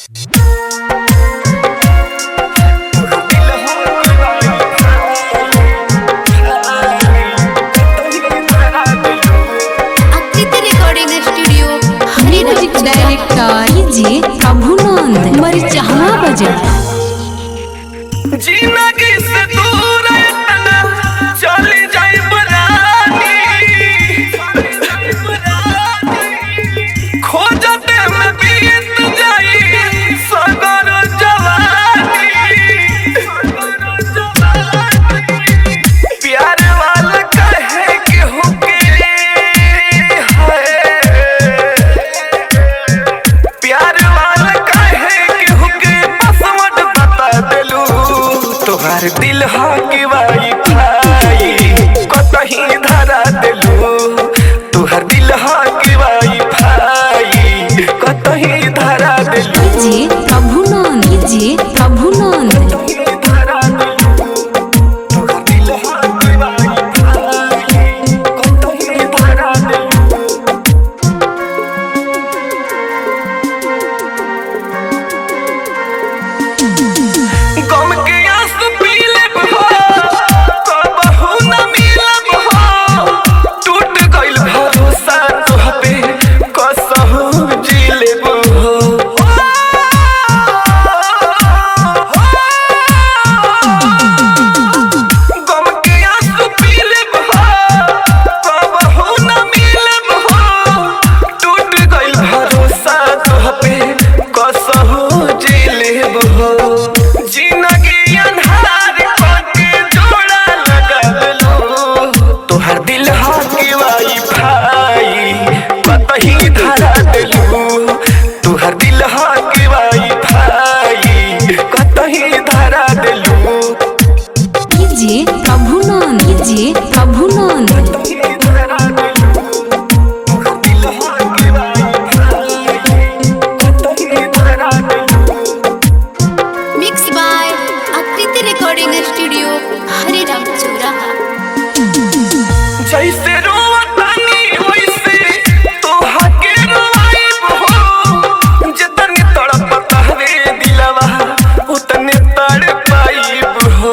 आकृति recording studio music director जी प्रभुनंद मरिचहवा बजा जिंदगी से दूर इतना चली जाई बरानी खोजते में बीत जाई सगर जवानी प्यार वाला कहे के होके है प्यार वाला कहे के होके पासवर्ड बता देलू तोहार दिल हा के वाई भाई कतही धरा देलू तोहार दिल हा के वाई भाई कतही धरा देलू जी प्रभुनंद जी प्रभुनंद धरा देलू तोहार दिल हा के वाई भाई कतही धरा देलू गम के आंसू पी लेब हो कबहू न मिलब हो टूट गइल भरोसा तोह पे कसहू जी लेब हो गम के आंसू पी लेब हो कबहू न मिलब हो टूट गइल भरोसा तोह पे कसहू जी लेब हो जिंदगी अन्हार करके जोड़ा लगा देलू तोहर दिल हा के वाई भाई कतही धरा देलू तोहर दिल हा के वाई भाई कतही धरा देलू जी प्रभुनंद जी प्रभुनंद कतही धरा देलू तोहर दिल हा के वाई भाई कतही धरा देलू mix by Aakriti recording studio Hariram चौराहा जैसे रोवतानी वैसे तोहा के रोवाइब हो जितनी तड़पता रे दिलवा उतने तड़पाइब हो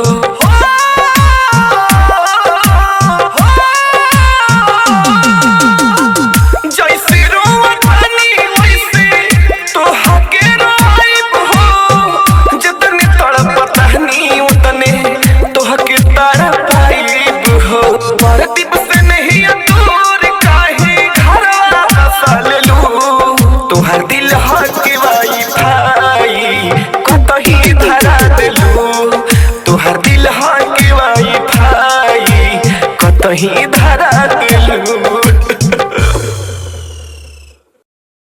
जैसे रोवतानी वैसे तोहा के रोवाइब हो जितनी तड़पतानी उतने तोहा के तड़पाइब हो परदीप से नहीं दूर काहे घरवा बसा लेलू तोहर दिल हा के वाई भाई कतही धरा देलू तोहर दिल हा के वाई भाई कतही धरा